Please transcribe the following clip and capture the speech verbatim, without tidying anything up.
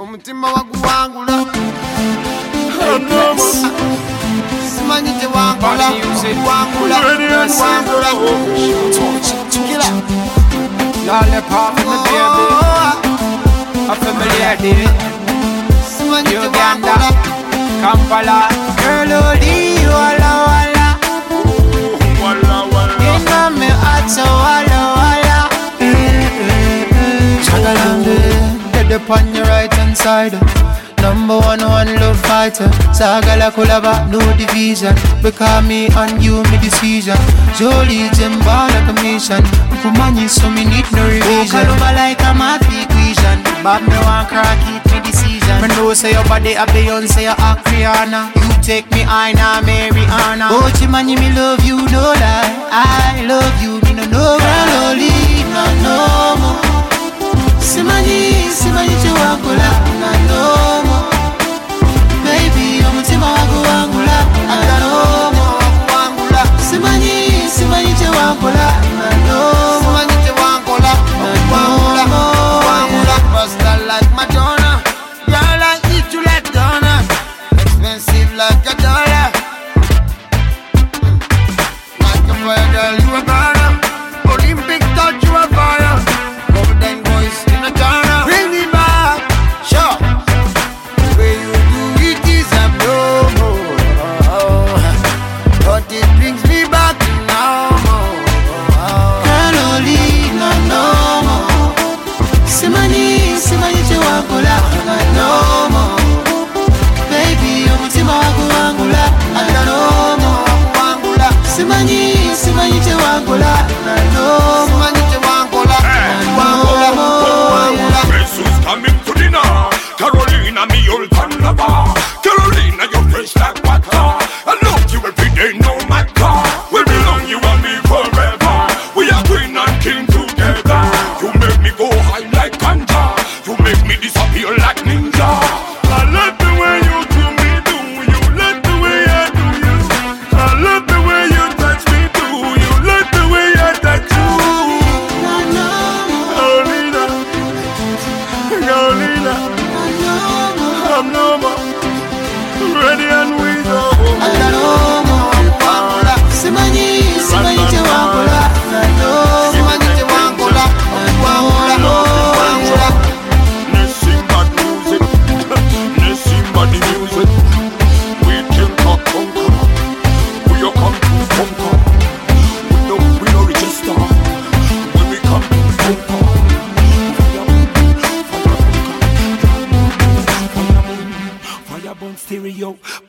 Omutima waguwangula simanyite wangula wangula wangula Killer Lollipop in the baby A familiar day Uganda Kampala Girl, Odi, walla walla Walla walla You know me hot so walla walla Chagalambe Dead upon your right hand side Number one, one love fighter Sagala Kulaba, no division Because me and you, me decision Jolie, Jemba like a mission Kumani, so me need no revision Kaluma like a math equation Bob me one crack, eat me decision Me know say your body a Beyonce, a Rihanna You take me, I now Mariana Oh, Chimani, me love you, no lie I love you, me no know Girl, only, no, no more Simani, Simani, Chiwakula, no, no more Baby, omutima waguwangula, no more Simani, Simani, Chiwakula, no more Simanyite wangula wangula wangula Busta like Madonna Girl, I eat you like donuts Expensive like a dollar Like a fire girl, you a burner Olympic touch, you a fire Golden boys in a corner Bring me back, sure The way you do it is abnormal But it brings me back to normal Girl, only, no, no more Simani, Simani, Chiwakula, no more Baby, omutima waguwangula, no more Wangula Simani, Simani, Chiwakula, no more Simanyite wangula wangula wangula Jesus coming to dinner. Carolina, me old lover. Carolina, you're fresh like water. I love you every day, no matter. We belong, you and me forever. We are queen and king together. You make me go high like ganja. You make me disappear like ninja. I love the way you do me, do you? Love the way I do you. I love the way you touch me, do you? Love the way I touch you. No, no more Carolina, Carolina, I'm no more. Ready and we go. no more Simani, Simani, Chiwakula, no more Simanyite wangula wangula wangula Nothing but music, nothing but the music. We can talk conquer. We are come to conquer. We know we know register. When we come to conquer. Fire, fire, fire, fire, fire, stereo.